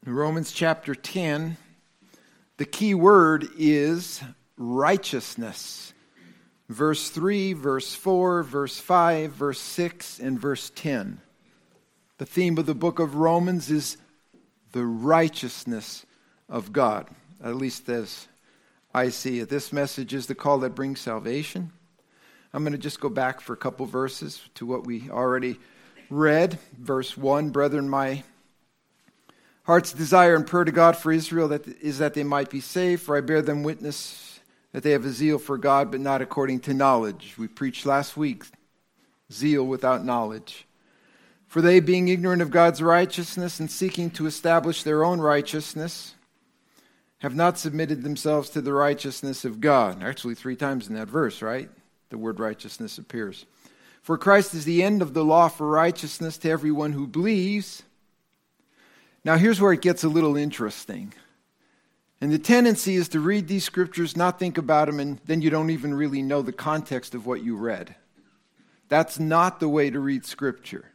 In Romans chapter 10, the key word is righteousness. Verse 3, verse 4, verse 5, verse 6, and verse 10. The theme of the book of Romans is the righteousness of God, at least as I see it. This message is the call that brings salvation. I'm going to just go back for a couple verses to what we already read. Verse 1, brethren, my heart's desire and prayer to God for Israel is that they might be saved, for I bear them witness that they have a zeal for God, but not according to knowledge. We preached last week, zeal without knowledge. For they, being ignorant of God's righteousness and seeking to establish their own righteousness, have not submitted themselves to the righteousness of God. Actually, 3 times in that verse, right? The word righteousness appears. For Christ is the end of the law for righteousness to everyone who believes. Now here's where it gets a little interesting. And the tendency is to read these scriptures, not think about them, and then you don't even really know the context of what you read. That's not the way to read scripture.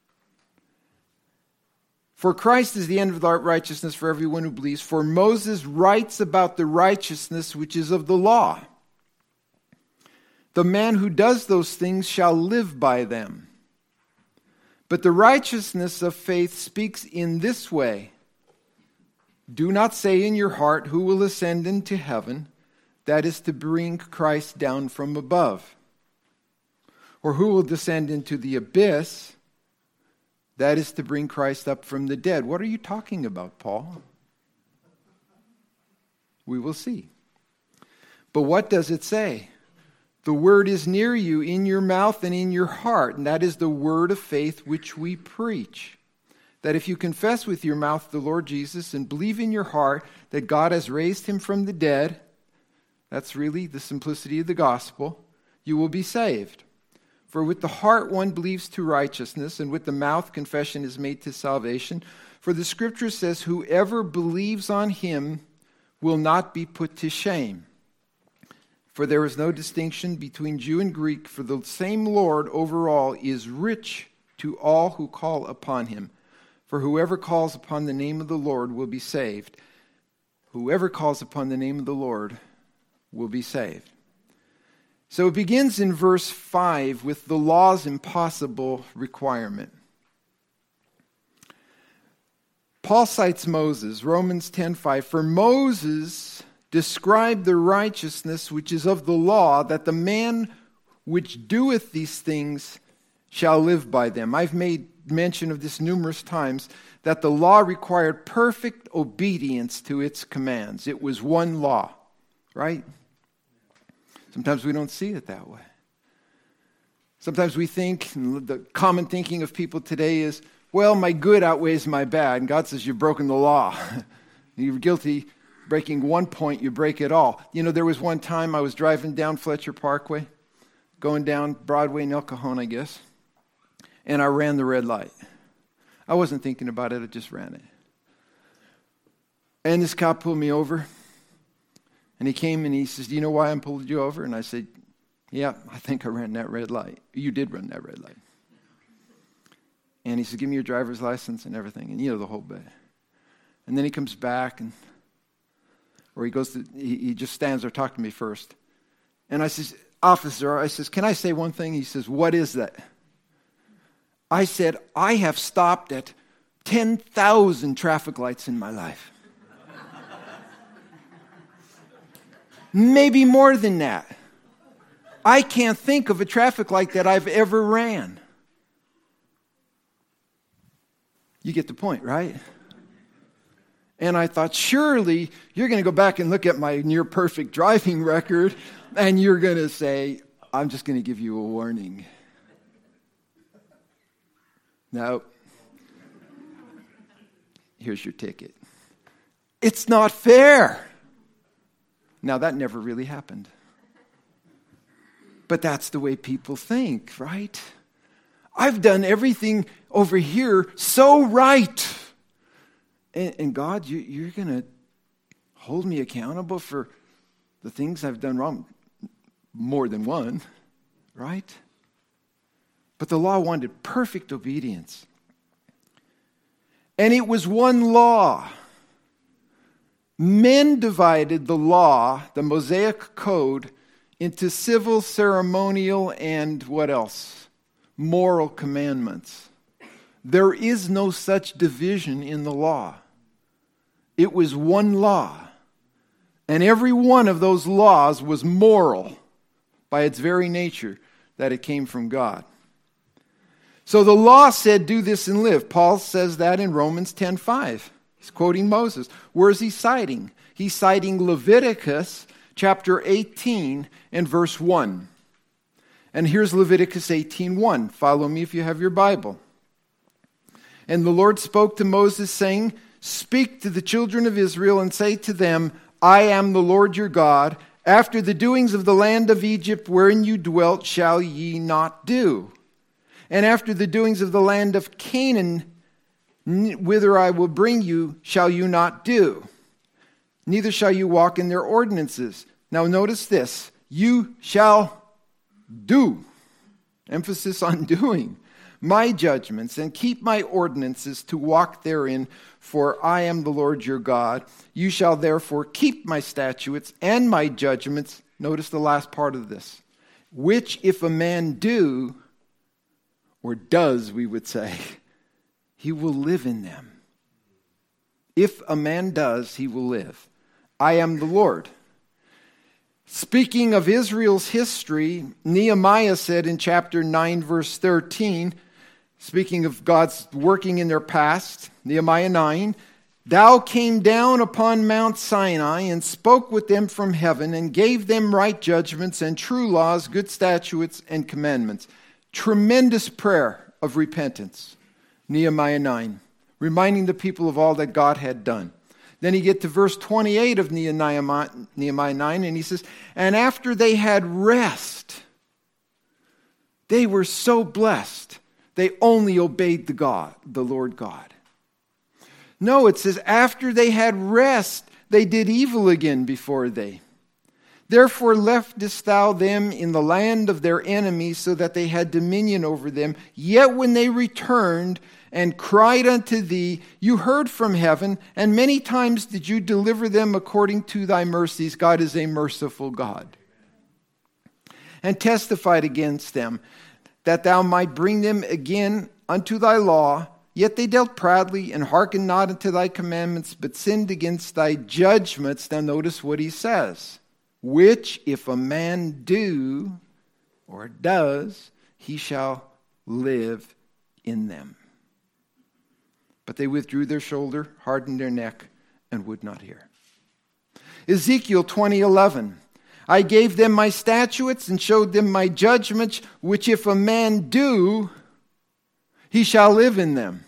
For Christ is the end of the righteousness for everyone who believes. For Moses writes about the righteousness which is of the law. The man who does those things shall live by them. But the righteousness of faith speaks in this way. Do not say in your heart, who will ascend into heaven, that is to bring Christ down from above. Or who will descend into the abyss, that is to bring Christ up from the dead. What are you talking about, Paul? We will see. But what does it say? The word is near you, in your mouth and in your heart, and that is the word of faith which we preach. That if you confess with your mouth the Lord Jesus and believe in your heart that God has raised him from the dead, that's really the simplicity of the gospel, you will be saved. For with the heart one believes to righteousness, and with the mouth confession is made to salvation. For the scripture says, whoever believes on him will not be put to shame. For there is no distinction between Jew and Greek, for the same Lord over all is rich to all who call upon him. For whoever calls upon the name of the Lord will be saved. Whoever calls upon the name of the Lord will be saved. So it begins in verse 5 with the law's impossible requirement. Paul cites Moses, Romans 10:5. For Moses described the righteousness which is of the law, that the man which doeth these things shall live by them. I've made mention of this numerous times, that the law required perfect obedience to its commands. It was one law, right? Sometimes we don't see it that way. Sometimes we think, the common thinking of people today is, well, my good outweighs my bad. And God says, you've broken the law. You're guilty. Breaking one point, you break it all. You know, there was one time I was driving down Fletcher Parkway, going down Broadway in El Cajon, I guess, and I ran the red light. I wasn't thinking about it, I just ran it. And this cop pulled me over, and he came and he says, do you know why I pulled you over? And I said, yeah, I think I ran that red light. You did run that red light. And he said, give me your driver's license and everything, and you know the whole bit. And then he comes back, or he just stands there talking to me first. And I says, officer, can I say one thing? He says, what is that? I said, I have stopped at 10,000 traffic lights in my life. Maybe more than that. I can't think of a traffic light that I've ever ran. You get the point, right? And I thought, surely you're going to go back and look at my near perfect driving record, and you're going to say, I'm just going to give you a warning. No. Here's your ticket. It's not fair. Now, that never really happened. But that's the way people think, right? I've done everything over here so right. And God, you're going to hold me accountable for the things I've done wrong? More than one, right? But the law wanted perfect obedience. And it was one law. Men divided the law, the Mosaic Code, into civil, ceremonial, and what else? Moral commandments. There is no such division in the law. It was one law. And every one of those laws was moral by its very nature, that it came from God. So the law said, do this and live. Paul says that in Romans 10:5. He's quoting Moses. Where is he citing? He's citing Leviticus chapter 18 and verse 1. And here's Leviticus 18:1. Follow me if you have your Bible. And the Lord spoke to Moses, saying, speak to the children of Israel and say to them, I am the Lord your God. After the doings of the land of Egypt wherein you dwelt shall ye not do. And after the doings of the land of Canaan, whither I will bring you, shall you not do. Neither shall you walk in their ordinances. Now notice this. You shall do. Emphasis on doing. My judgments and keep my ordinances to walk therein, for I am the Lord your God. You shall therefore keep my statutes and my judgments. Notice the last part of this. Which if a man do, or does, we would say, he will live in them. If a man does, he will live. I am the Lord. Speaking of Israel's history, Nehemiah said in chapter 9, verse 13, speaking of God's working in their past, Nehemiah 9, thou came down upon Mount Sinai and spoke with them from heaven and gave them right judgments and true laws, good statutes and commandments. Tremendous prayer of repentance. Nehemiah 9, reminding the people of all that God had done. Then you get to verse 28 of Nehemiah 9, and he says, and after they had rest, they were so blessed, they only obeyed the Lord God. No, it says, after they had rest, they did evil again before they. Therefore leftest thou them in the land of their enemies, so that they had dominion over them. Yet when they returned and cried unto thee, you heard from heaven, and many times did you deliver them according to thy mercies. God is a merciful God. And testified against them, that thou might bring them again unto thy law. Yet they dealt proudly, and hearkened not unto thy commandments, but sinned against thy judgments. Now notice what he says. Which if a man do, or does, he shall live in them. But they withdrew their shoulder, hardened their neck, and would not hear. Ezekiel 20:11. I gave them my statutes and showed them my judgments, which if a man do, he shall live in them.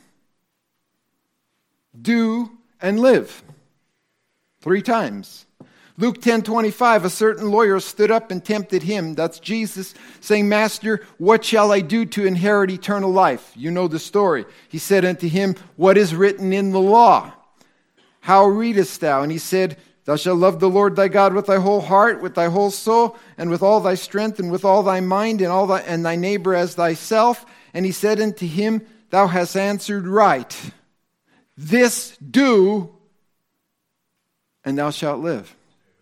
Do and live. 3 times. Luke 10:25, a certain lawyer stood up and tempted him, that's Jesus, saying, Master, what shall I do to inherit eternal life? You know the story. He said unto him, what is written in the law? How readest thou? And he said, thou shalt love the Lord thy God with thy whole heart, with thy whole soul, and with all thy strength, and with all thy mind, and thy neighbor as thyself. And he said unto him, thou hast answered right. This do, and thou shalt live.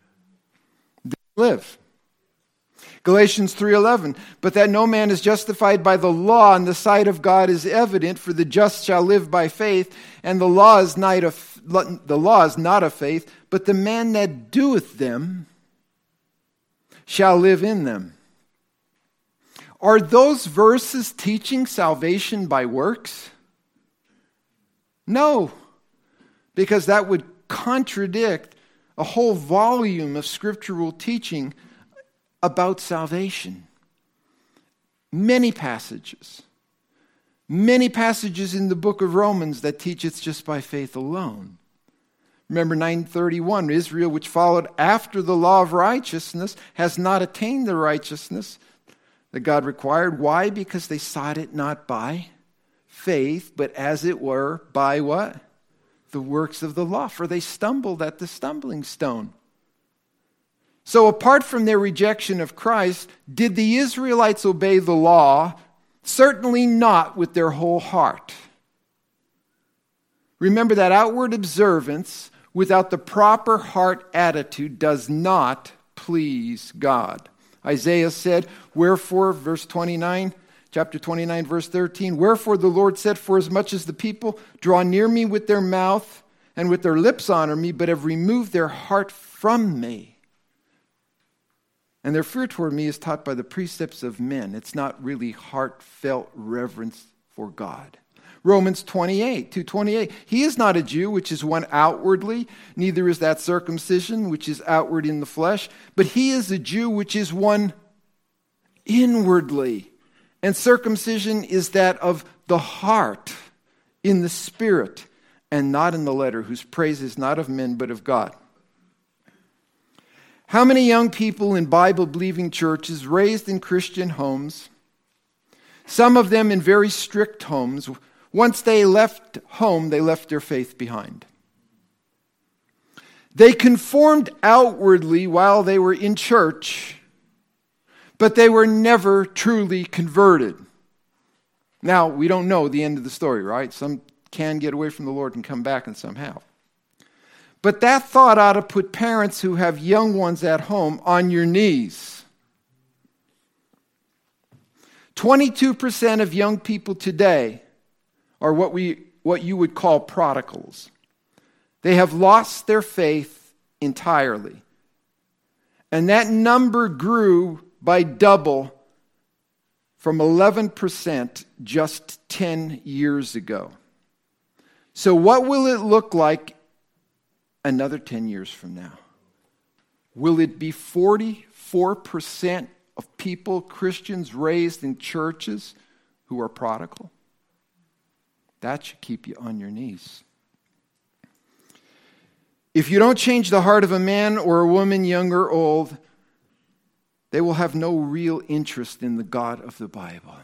Live. Galatians 3:11, but that no man is justified by the law in the sight of God is evident, for the just shall live by faith, and the law is not of faith, but the man that doeth them shall live in them. Are those verses teaching salvation by works? No, because that would contradict a whole volume of scriptural teaching about salvation. Many passages in the book of Romans that teach it's just by faith alone. Remember 9:31, Israel, which followed after the law of righteousness, has not attained the righteousness that God required. Why? Because they sought it not by faith, but as it were, by what? The works of the law, for they stumbled at the stumbling stone. So apart from their rejection of Christ, did the Israelites obey the law? Certainly not with their whole heart. Remember that outward observance without the proper heart attitude does not please God. Isaiah said, wherefore, verse 29, chapter 29, verse 13, wherefore the Lord said, for as much as the people draw near me with their mouth and with their lips honor me, but have removed their heart from me, and their fear toward me is taught by the precepts of men. It's not really heartfelt reverence for God. Romans 28, 2:28. He is not a Jew, which is one outwardly, neither is that circumcision, which is outward in the flesh, but he is a Jew, which is one inwardly. And circumcision is that of the heart, in the spirit, and not in the letter, whose praise is not of men, but of God. How many young people in Bible-believing churches raised in Christian homes, some of them in very strict homes, once they left home, they left their faith behind. They conformed outwardly while they were in church, but they were never truly converted. Now, we don't know the end of the story, right? Some can get away from the Lord and come back, and some have. But that thought ought to put parents who have young ones at home on your knees. 22% of young people today are what you would call prodigals. They have lost their faith entirely. And that number grew by double from 11% just 10 years ago. So what will it look like another 10 years from now? Will it be 44% of people, Christians raised in churches, who are prodigal? That should keep you on your knees. If you don't change the heart of a man or a woman, young or old, they will have no real interest in the God of the Bible.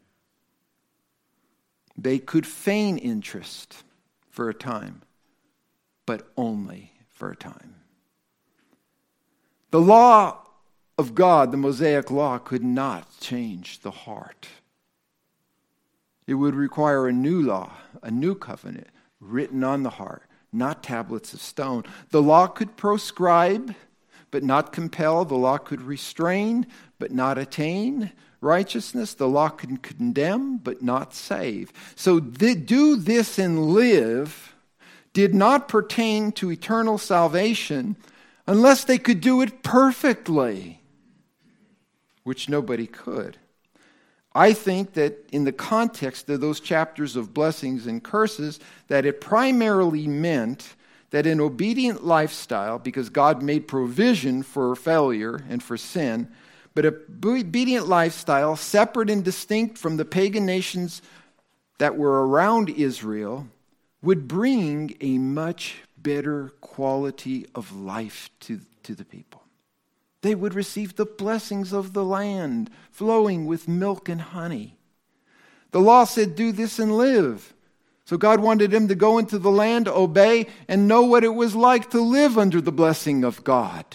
They could feign interest for a time, but only for a time. The law of God, the Mosaic law, could not change the heart. It would require a new law, a new covenant, written on the heart, not tablets of stone. The law could proscribe, but not compel. The law could restrain, but not attain righteousness. The law could condemn, but not save. So do this and live did not pertain to eternal salvation unless they could do it perfectly, which nobody could. I think that in the context of those chapters of blessings and curses, that it primarily meant that an obedient lifestyle, because God made provision for failure and for sin, but an obedient lifestyle separate and distinct from the pagan nations that were around Israel would bring a much better quality of life to the people. They would receive the blessings of the land, flowing with milk and honey. The law said, do this and live. So God wanted them to go into the land, obey, and know what it was like to live under the blessing of God.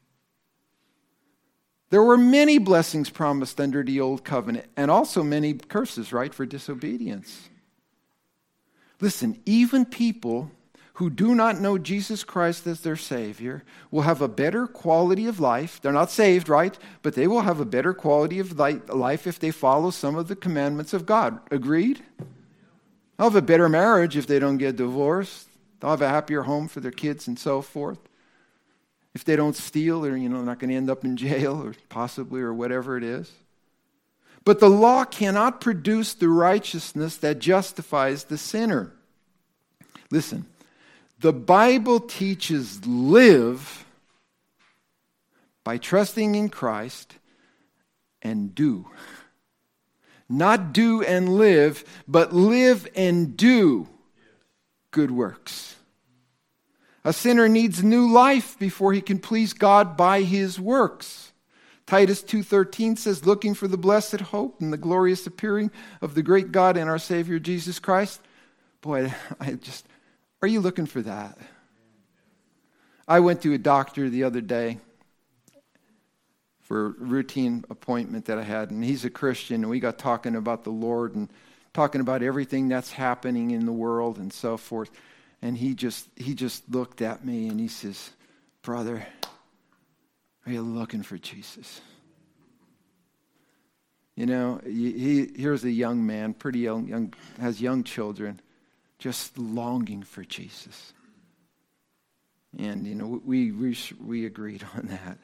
There were many blessings promised under the old covenant, and also many curses, right, for disobedience. Listen, even people who do not know Jesus Christ as their Savior will have a better quality of life. They're not saved, right? But they will have a better quality of life if they follow some of the commandments of God. Agreed? They'll have a better marriage if they don't get divorced. They'll have a happier home for their kids and so forth. If they don't steal, they're not going to end up in jail or possibly or whatever it is. But the law cannot produce the righteousness that justifies the sinner. Listen. The Bible teaches live by trusting in Christ and do. Not do and live, but live and do good works. A sinner needs new life before he can please God by his works. Titus 2:13 says, looking for the blessed hope and the glorious appearing of the great God and our Savior Jesus Christ. Boy, are you looking for that? I went to a doctor the other day for a routine appointment that I had, and he's a Christian, and we got talking about the Lord and talking about everything that's happening in the world and so forth. And he just looked at me and he says, "Brother, are you looking for Jesus?" You know, here's a young man, pretty young, has young children, just longing for Jesus. And, you know, we agreed on that.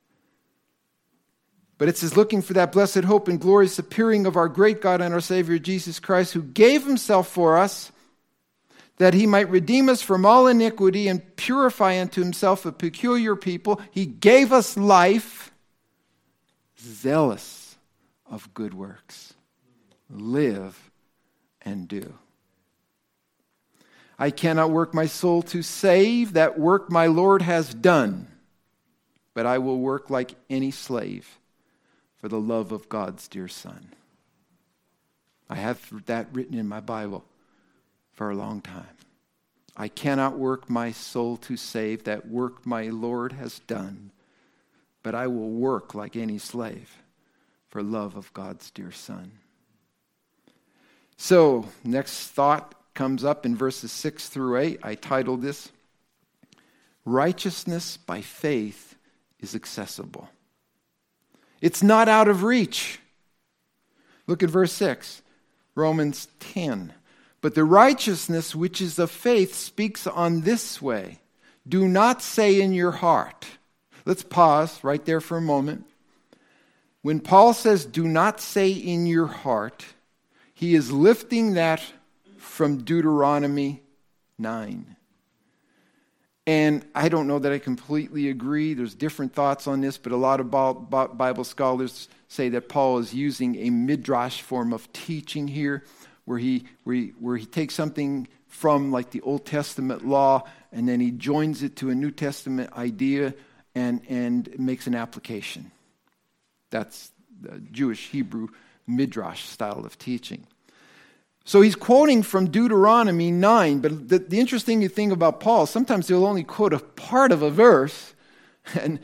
But it says, looking for that blessed hope and glorious appearing of our great God and our Savior Jesus Christ, who gave himself for us, that he might redeem us from all iniquity and purify unto himself a peculiar people. He gave us life, zealous of good works. Live and do. I cannot work my soul to save, that work my Lord has done. But I will work like any slave for the love of God's dear Son. I have that written in my Bible for a long time. I cannot work my soul to save, that work my Lord has done. But I will work like any slave for love of God's dear Son. So, next thought comes up in verses 6 through 8. I titled this, Righteousness by Faith is Accessible. It's not out of reach. Look at verse 6, Romans 10. But the righteousness which is of faith speaks on this way. Do not say in your heart. Let's pause right there for a moment. When Paul says, do not say in your heart, he is lifting that from Deuteronomy 9. And I don't know that I completely agree. There's different thoughts on this, but a lot of Bible scholars say that Paul is using a midrash form of teaching here, where he takes something from like the Old Testament law, and then he joins it to a New Testament idea and makes an application. That's the Jewish Hebrew midrash style of teaching. So he's quoting from Deuteronomy 9, but the interesting thing about Paul, sometimes he'll only quote a part of a verse and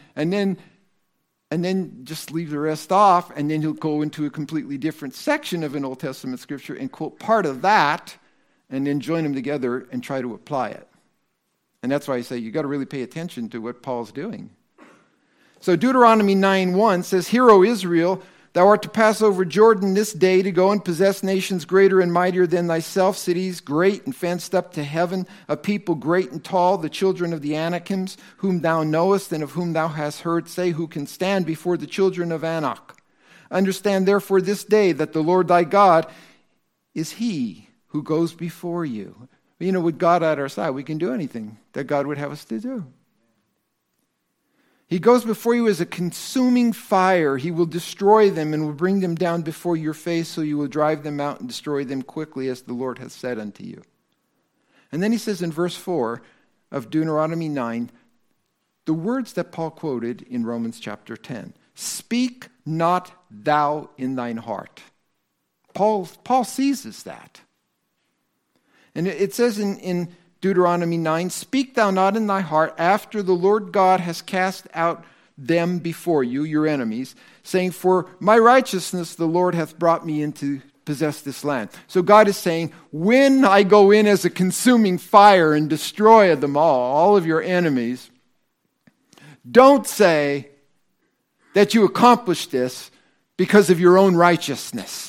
then just leave the rest off, and then he'll go into a completely different section of an Old Testament scripture and quote part of that, and then join them together and try to apply it. And that's why I say you got to really pay attention to what Paul's doing. So Deuteronomy 9:1 says, Hear, O Israel, thou art to pass over Jordan this day to go and possess nations greater and mightier than thyself, cities great and fenced up to heaven, a people great and tall, the children of the Anakims, whom thou knowest and of whom thou hast heard say, who can stand before the children of Anak. Understand therefore this day that the Lord thy God is he who goes before you. You know, with God at our side, we can do anything that God would have us to do. He goes before you as a consuming fire. He will destroy them and will bring them down before your face, so you will drive them out and destroy them quickly, as the Lord hath said unto you. And then he says in verse 4 of Deuteronomy 9, the words that Paul quoted in Romans chapter 10. Speak not thou in thine heart. Paul seizes that. And it says in Deuteronomy 9, Speak thou not in thy heart after the Lord God has cast out them before you, your enemies, saying, For my righteousness the Lord hath brought me in to possess this land. So God is saying, when I go in as a consuming fire and destroy them all of your enemies, don't say that you accomplished this because of your own righteousness.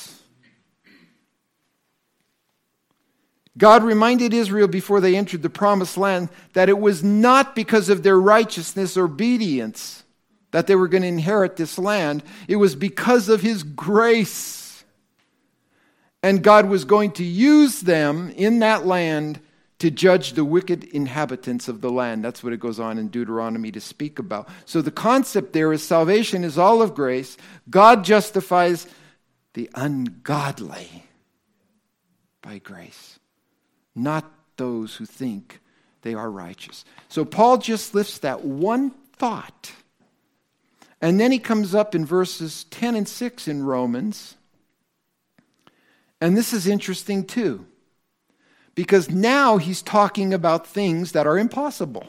God reminded Israel before they entered the promised land that it was not because of their righteousness or obedience that they were going to inherit this land. It was because of his grace. And God was going to use them in that land to judge the wicked inhabitants of the land. That's what it goes on in Deuteronomy to speak about. So the concept there is salvation is all of grace. God justifies the ungodly by grace, not those who think they are righteous. So Paul just lifts that one thought. And then he comes up in verses 10 and 6 in Romans. And this is interesting too, because now he's talking about things that are impossible.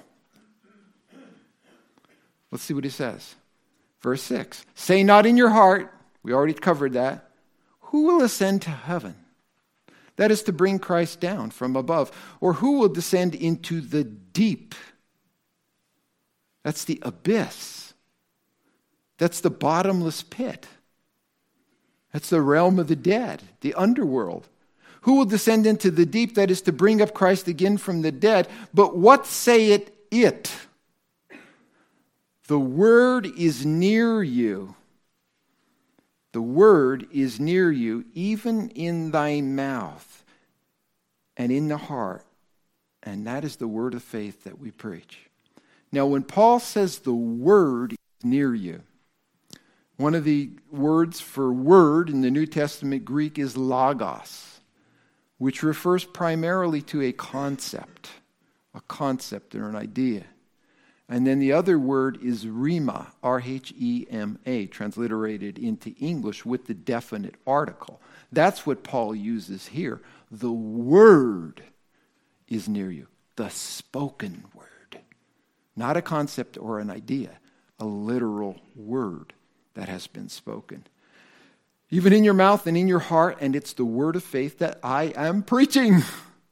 Let's see what he says. Verse 6. Say not in your heart, we already covered that, who will ascend to heaven? That is to bring Christ down from above. Or who will descend into the deep? That's the abyss. That's the bottomless pit. That's the realm of the dead, the underworld. Who will descend into the deep? That is to bring up Christ again from the dead. But what saith it? The word is near you. The word is near you, even in thy mouth and in the heart. And that is the word of faith that we preach. Now, when Paul says the word is near you, one of the words for word in the New Testament Greek is logos, which refers primarily to a concept or an idea. And then the other word is rhema, R-H-E-M-A, transliterated into English with the definite article. That's what Paul uses here. The word is near you, the spoken word. Not a concept or an idea, a literal word that has been spoken. Even in your mouth and in your heart, and it's the word of faith that I am preaching.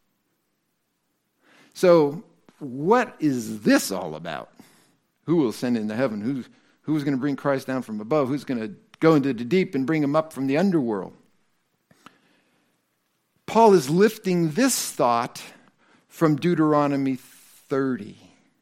So, what is this all about? Who will ascend into heaven? Who's going to bring Christ down from above? Who's going to go into the deep and bring him up from the underworld? Paul is lifting this thought from Deuteronomy 30.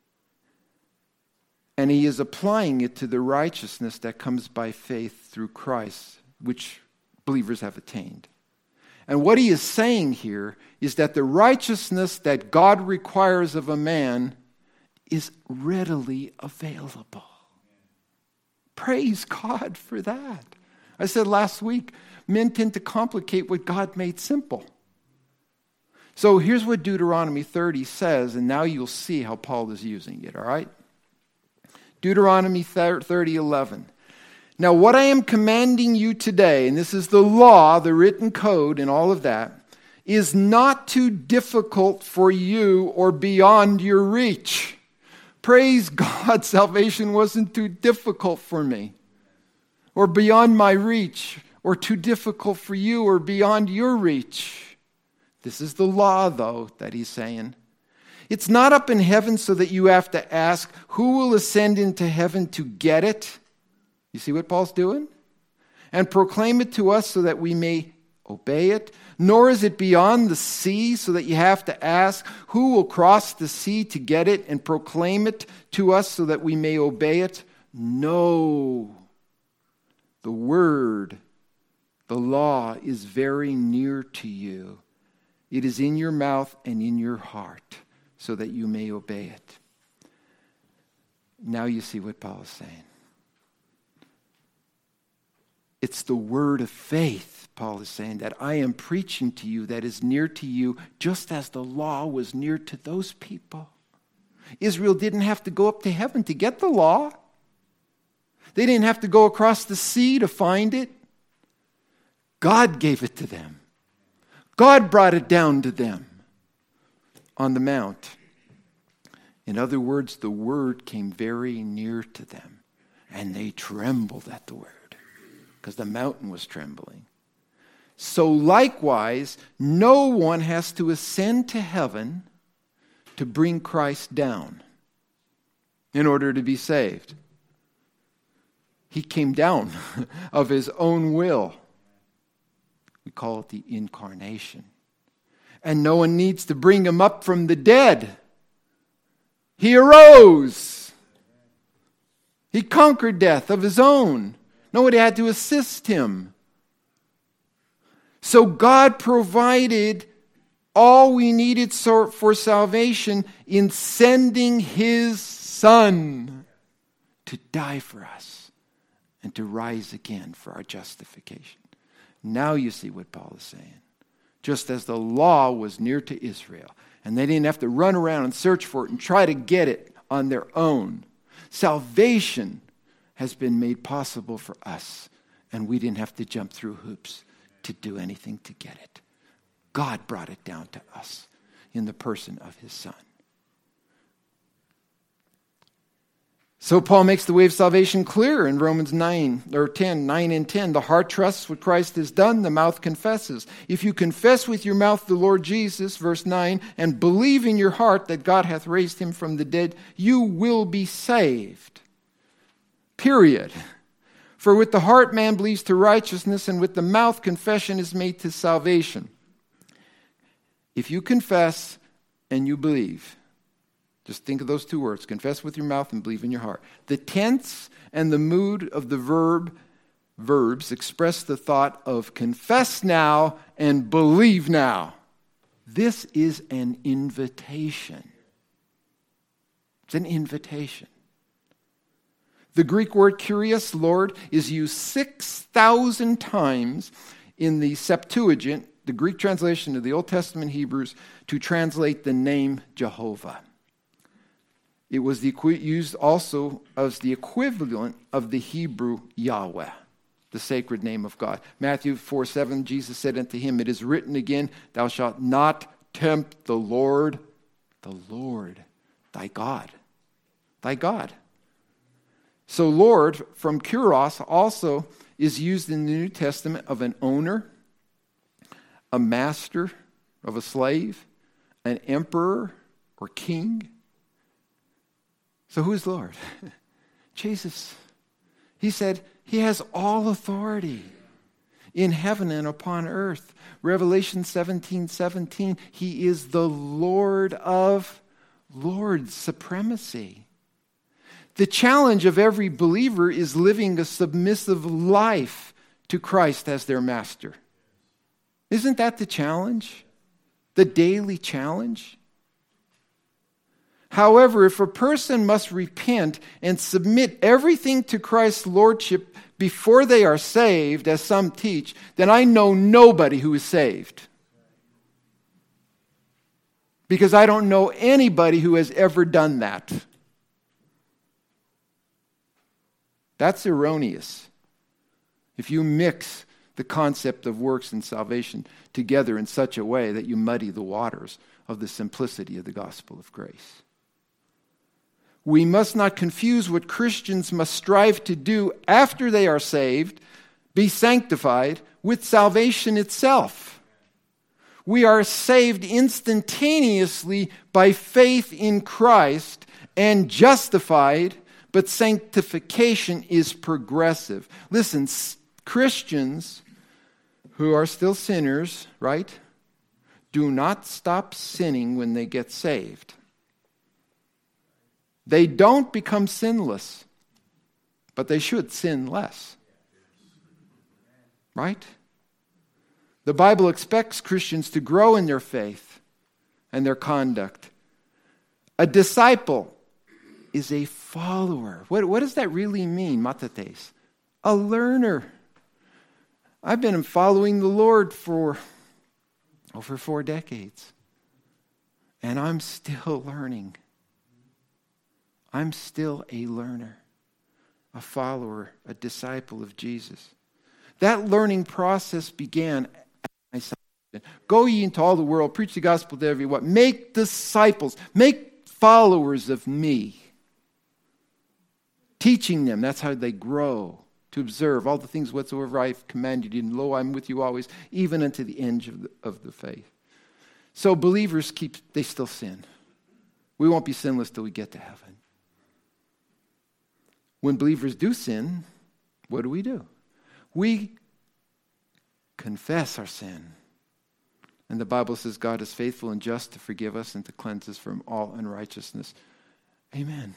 And he is applying it to the righteousness that comes by faith through Christ, which believers have attained. And what he is saying here is that the righteousness that God requires of a man is readily available. Praise God for that. I said last week, men tend to complicate what God made simple. So here's what Deuteronomy 30 says, and now you'll see how Paul is using it, all right? Deuteronomy 30:11. Now what I am commanding you today, and this is the law, the written code, and all of that, is not too difficult for you or beyond your reach. Praise God, salvation wasn't too difficult for me, or beyond my reach, or too difficult for you, or beyond your reach. This is the law, though, that he's saying. It's not up in heaven so that you have to ask, who will ascend into heaven to get it? You see what Paul's doing? And proclaim it to us so that we may obey it. Nor is it beyond the sea so that you have to ask, who will cross the sea to get it and proclaim it to us so that we may obey it? No. The word, the law, is very near to you. It is in your mouth and in your heart, so that you may obey it. Now you see what Paul is saying. It's the word of faith, Paul is saying, that I am preaching to you, that is near to you, just as the law was near to those people. Israel didn't have to go up to heaven to get the law. They didn't have to go across the sea to find it. God gave it to them. God brought it down to them on the mount. In other words, the word came very near to them, and they trembled at the word because the mountain was trembling. So likewise, no one has to ascend to heaven to bring Christ down in order to be saved. He came down of his own will. We call it the incarnation. And no one needs to bring him up from the dead. He arose. He conquered death of his own. Nobody had to assist him. So God provided all we needed for salvation in sending his Son to die for us and to rise again for our justification. Now you see what Paul is saying. Just as the law was near to Israel, and they didn't have to run around and search for it and try to get it on their own, salvation has been made possible for us, and we didn't have to jump through hoops to do anything to get it. God brought it down to us in the person of his Son. So Paul makes the way of salvation clear in Romans 9 and 10. The heart trusts what Christ has done, the mouth confesses. If you confess with your mouth the Lord Jesus, verse 9, and believe in your heart that God hath raised him from the dead, you will be saved. Period. For with the heart man believes to righteousness, and with the mouth confession is made to salvation. If you confess and you believe, just think of those two words, confess with your mouth and believe in your heart. The tense and the mood of the verbs express the thought of confess now and believe now. This is an invitation. It's an invitation. The Greek word kurios, Lord, is used 6,000 times in the Septuagint, the Greek translation of the Old Testament Hebrews, to translate the name Jehovah. It was used also as the equivalent of the Hebrew Yahweh, the sacred name of God. Matthew 4:7, Jesus said unto him, it is written again, thou shalt not tempt the Lord, thy God. Thy God. So Lord, from kuros, also is used in the New Testament of an owner, a master of a slave, an emperor or king. So who is Lord? Jesus. He said he has all authority in heaven and upon earth. Revelation 17:17, he is the Lord of lords, supremacy. The challenge of every believer is living a submissive life to Christ as their master. Isn't that the challenge? The daily challenge? However, if a person must repent and submit everything to Christ's lordship before they are saved, as some teach, then I know nobody who is saved. Because I don't know anybody who has ever done that. That's erroneous. If you mix the concept of works and salvation together in such a way that you muddy the waters of the simplicity of the gospel of grace. We must not confuse what Christians must strive to do after they are saved, be sanctified, with salvation itself. We are saved instantaneously by faith in Christ and justified, but sanctification is progressive. Listen, Christians who are still sinners, right, do not stop sinning when they get saved. They don't become sinless, but they should sin less. Right? The Bible expects Christians to grow in their faith and their conduct. A disciple is a follower. What does that really mean, matates? A learner. I've been following the Lord for over 4 decades, and I'm still learning. I'm still a learner, a follower, a disciple of Jesus. That learning process began at my salvation. Go ye into all the world, preach the gospel to everyone, make disciples, make followers of me. Teaching them, that's how they grow, to observe all the things whatsoever I have commanded you, and lo, I'm with you always, even unto the end of the faith. So believers they still sin. We won't be sinless till we get to heaven. When believers do sin, what do? We confess our sin. And the Bible says God is faithful and just to forgive us and to cleanse us from all unrighteousness. Amen.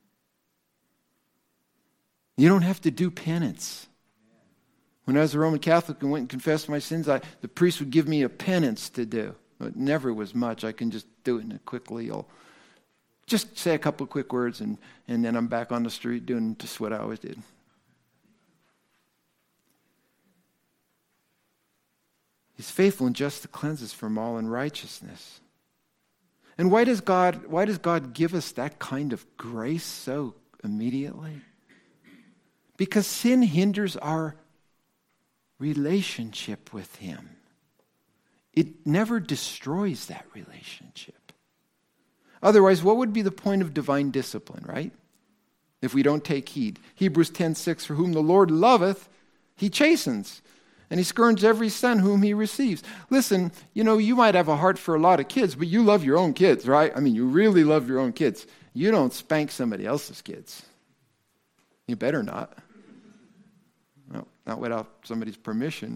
You don't have to do penance. When I was a Roman Catholic and went and confessed my sins, the priest would give me a penance to do. It never was much. I can just do it in a quick little. Just say a couple of quick words and then I'm back on the street doing just what I always did. He's faithful and just to cleanse us from all unrighteousness. And why does God give us that kind of grace so immediately? Because sin hinders our relationship with Him. It never destroys that relationship. Otherwise, what would be the point of divine discipline, right? if we don't take heed. Hebrews 10:6, for whom the Lord loveth, he chastens, and he scourges every son whom he receives. Listen, you might have a heart for a lot of kids, but you love your own kids, right? I mean, you really love your own kids. You don't spank somebody else's kids. You better not. No, not without somebody's permission.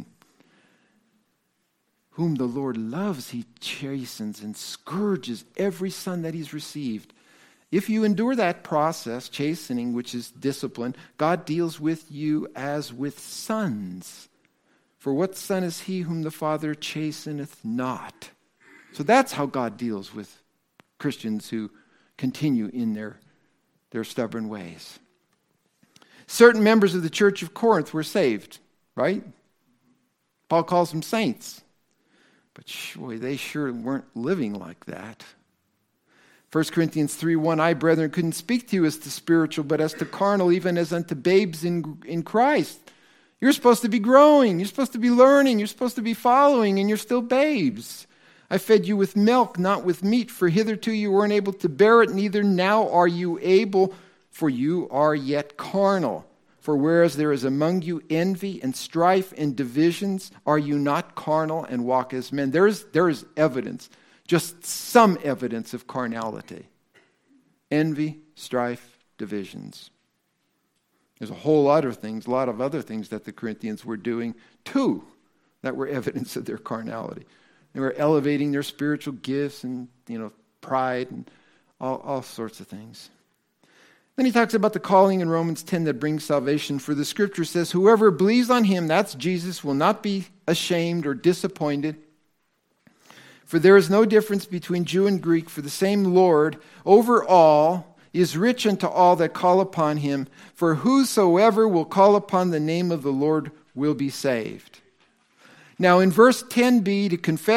Whom the Lord loves, he chastens and scourges every son that he's received. If you endure that process, chastening, which is discipline, God deals with you as with sons. For what son is he whom the Father chasteneth not? So that's how God deals with Christians who continue in their stubborn ways. Certain members of the church of Corinth were saved, right? Paul calls them saints. But boy, they sure weren't living like that. 1 Corinthians 3:1, I, brethren, couldn't speak to you as to spiritual, but as to carnal, even as unto babes in Christ. You're supposed to be growing. You're supposed to be learning. You're supposed to be following, and you're still babes. I fed you with milk, not with meat, for hitherto you weren't able to bear it, neither now are you able, for you are yet carnal. For whereas there is among you envy and strife and divisions, are you not carnal and walk as men? There is evidence, just some evidence of carnality. Envy, strife, divisions. There's a whole lot of other things that the Corinthians were doing too that were evidence of their carnality. They were elevating their spiritual gifts and, pride and all sorts of things. Then he talks about the calling in Romans 10 that brings salvation. For the scripture says, whoever believes on him, that's Jesus, will not be ashamed or disappointed. For there is no difference between Jew and Greek, for the same Lord over all is rich unto all that call upon him. For whosoever will call upon the name of the Lord will be saved. Now in verse 10b,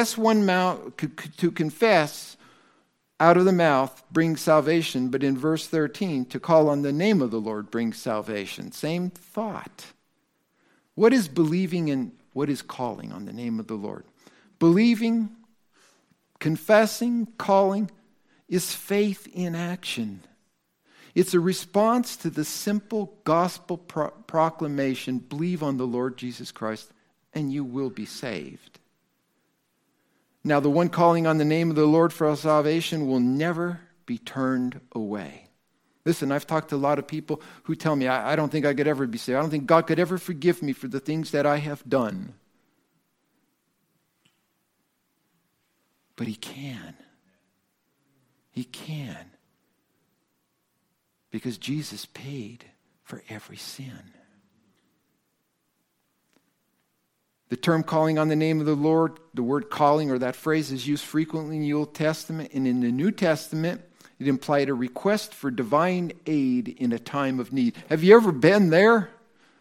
to confess out of the mouth brings salvation, but in verse 13, to call on the name of the Lord brings salvation. Same thought. What is believing and what is calling on the name of the Lord? Believing, confessing, calling is faith in action. It's a response to the simple gospel proclamation, believe on the Lord Jesus Christ and you will be saved. Now, the one calling on the name of the Lord for salvation will never be turned away. Listen, I've talked to a lot of people who tell me, I don't think I could ever be saved. I don't think God could ever forgive me for the things that I have done. But He can. He can. Because Jesus paid for every sin. The term calling on the name of the Lord, the word calling or that phrase is used frequently in the Old Testament, and in the New Testament, it implied a request for divine aid in a time of need. Have you ever been there?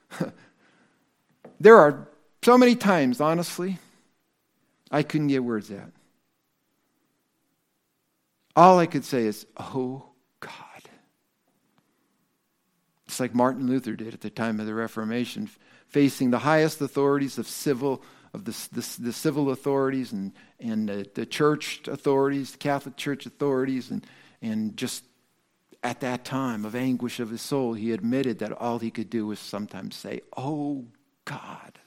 There are so many times, honestly, I couldn't get words out. All I could say is, oh God. It's like Martin Luther did at the time of the Reformation, facing the highest authorities of the civil authorities and the church authorities, the Catholic Church authorities, and just at that time of anguish of his soul, he admitted that all he could do was sometimes say, oh God.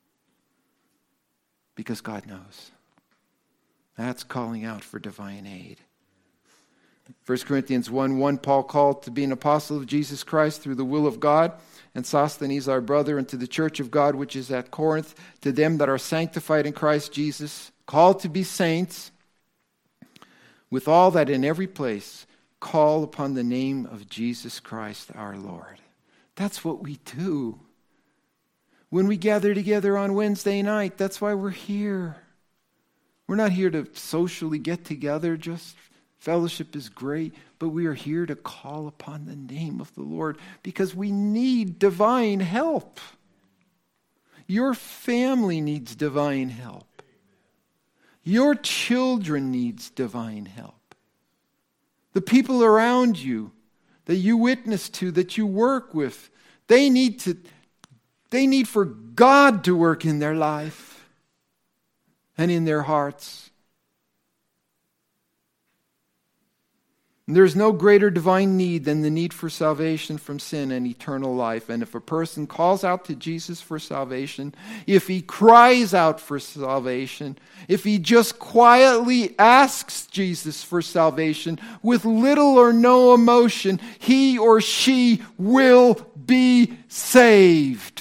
Because God knows. That's calling out for divine aid. 1 Corinthians 1:1, Paul called to be an apostle of Jesus Christ through the will of God, and Sosthenes our brother, and to the church of God which is at Corinth, to them that are sanctified in Christ Jesus, called to be saints, with all that in every place call upon the name of Jesus Christ our Lord. That's what we do. When we gather together on Wednesday night, that's why we're here. We're not here to socially get together, just fellowship is great, but we are here to call upon the name of the Lord because we need divine help. Your family needs divine help. Your children needs divine help. The people around you that you witness to, that you work with, they need for God to work in their life and in their hearts. There's no greater divine need than the need for salvation from sin and eternal life. And if a person calls out to Jesus for salvation, if he cries out for salvation, if he just quietly asks Jesus for salvation with little or no emotion, he or she will be saved.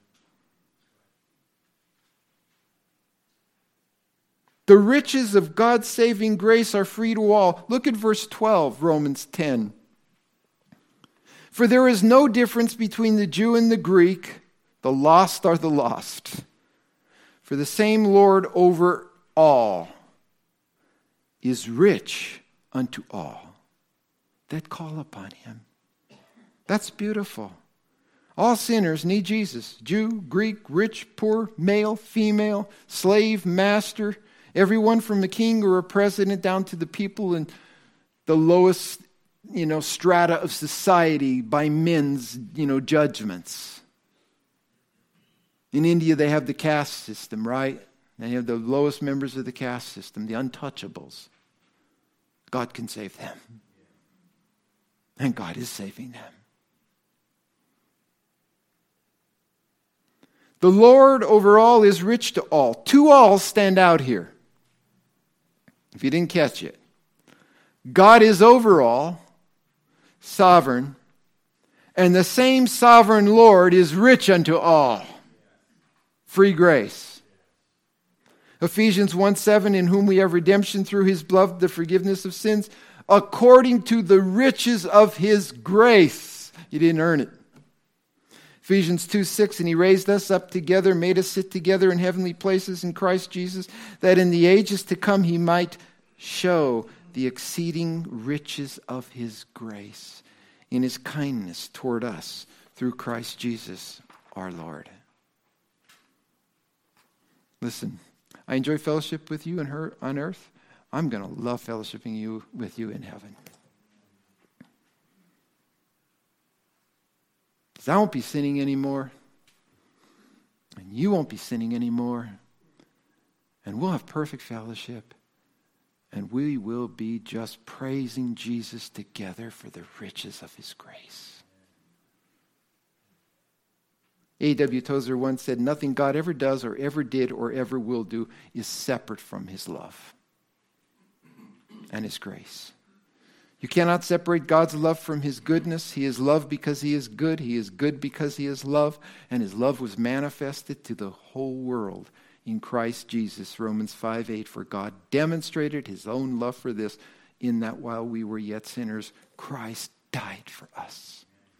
The riches of God's saving grace are free to all. Look at verse 12, Romans 10. For there is no difference between the Jew and the Greek. The lost are the lost. For the same Lord over all is rich unto all that call upon him. That's beautiful. All sinners need Jesus. Jew, Greek, rich, poor, male, female, slave, master. Everyone from a king or a president down to the people in the lowest, strata of society by men's, judgments. In India, they have the caste system, right? They have the lowest members of the caste system, the untouchables. God can save them. And God is saving them. The Lord over all is rich to all. Two alls stand out here. If you didn't catch it. God is over all, sovereign, and the same sovereign Lord is rich unto all. Free grace. Ephesians 1:7, in whom we have redemption through his blood, the forgiveness of sins, according to the riches of his grace. You didn't earn it. Ephesians 2:6, and he raised us up together, made us sit together in heavenly places in Christ Jesus, that in the ages to come he might show the exceeding riches of his grace in his kindness toward us through Christ Jesus our Lord. Listen, I enjoy fellowship with you and her on earth. I'm going to love fellowshipping with you in heaven. I won't be sinning anymore. And you won't be sinning anymore. And we'll have perfect fellowship. And we will be just praising Jesus together for the riches of his grace. A.W. Tozer once said, nothing God ever does or ever did or ever will do is separate from his love and his grace. You cannot separate God's love from his goodness. He is love because he is good. He is good because he is love. And his love was manifested to the whole world in Christ Jesus. Romans 5:8. For God demonstrated his own love for this, in that while we were yet sinners, Christ died for us.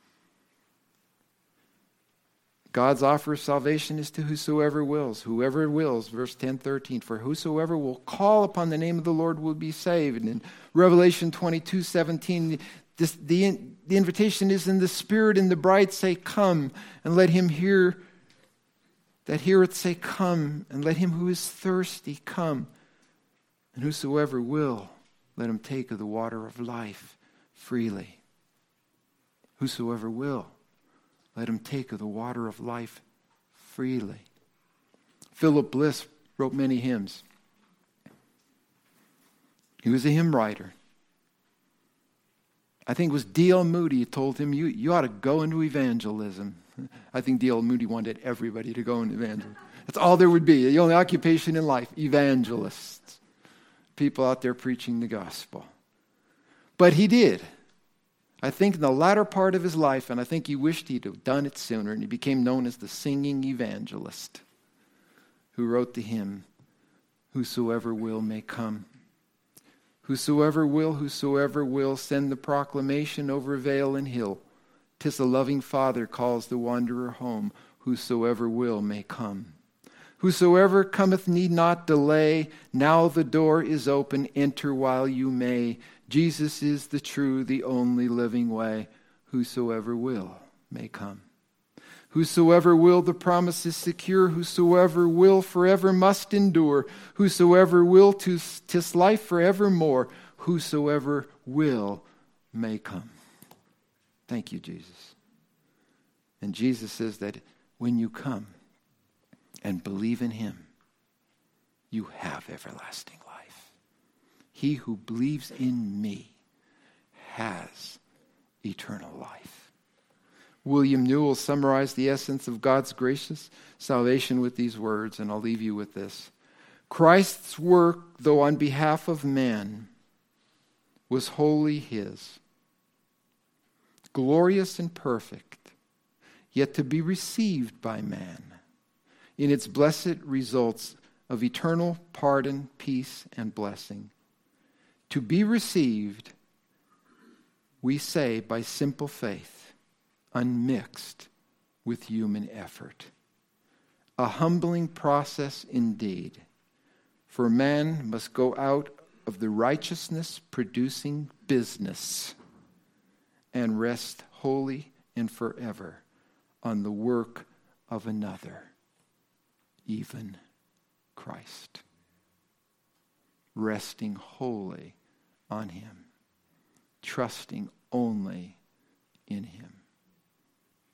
God's offer of salvation is to whosoever wills. Whoever wills, verse 10:13. For whosoever will call upon the name of the Lord will be saved. And in Revelation 22:17, the invitation is in the Spirit, and the bride say, come. And let him hear that heareth say, come. And let him who is thirsty come. And whosoever will, let him take of the water of life freely. Whosoever will, let him take of the water of life freely. Philip Bliss wrote many hymns. He was a hymn writer. I think it was D.L. Moody who told him, you ought to go into evangelism. I think D.L. Moody wanted everybody to go into evangelism. That's all there would be. The only occupation in life, evangelists. People out there preaching the gospel. But he did. I think in the latter part of his life, and I think he wished he'd have done it sooner, and he became known as the singing evangelist who wrote the hymn, whosoever will may come. Whosoever will, send the proclamation over vale and hill. 'Tis a loving Father calls the wanderer home, whosoever will may come. Whosoever cometh need not delay, now the door is open, enter while you may. Jesus is the true, the only living way. Whosoever will may come. Whosoever will, the promise is secure. Whosoever will forever must endure. Whosoever will, 'tis life forevermore. Whosoever will may come. Thank you, Jesus. And Jesus says that when you come and believe in him, you have everlasting life. He who believes in me has eternal life. William Newell summarized the essence of God's gracious salvation with these words, and I'll leave you with this. Christ's work, though on behalf of man, was wholly his, glorious and perfect, yet to be received by man in its blessed results of eternal pardon, peace, and blessing. To be received, we say, by simple faith, unmixed with human effort. A humbling process indeed, for man must go out of the righteousness-producing business and rest wholly and forever on the work of another, even Christ. Resting wholly on him, trusting only in him.